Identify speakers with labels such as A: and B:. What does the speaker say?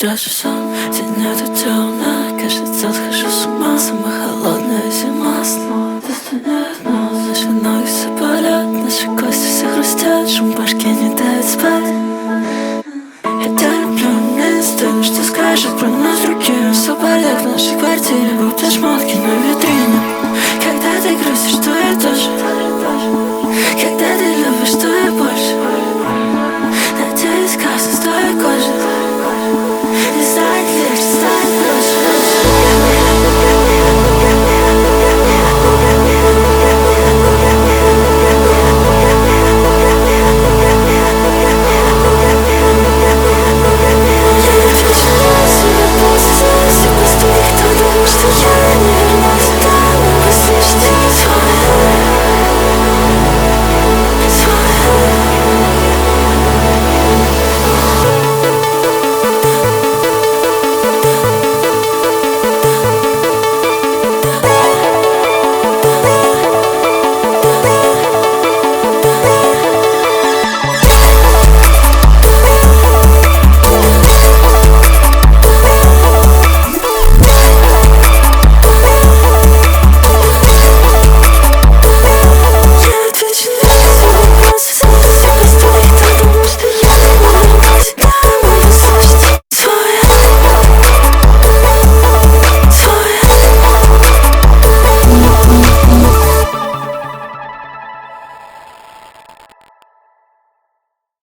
A: сразу сон. День это темно, кажется, схожу с ума. Самая холодная зима снова достанет нос. Наши ноги все болят, наши кости все хрустят. Шум в башке не дает спать. Я тебя люблю, мне не стыдно, что скажет про нас другим. Все порядок в нашей квартире, будто шмотки, но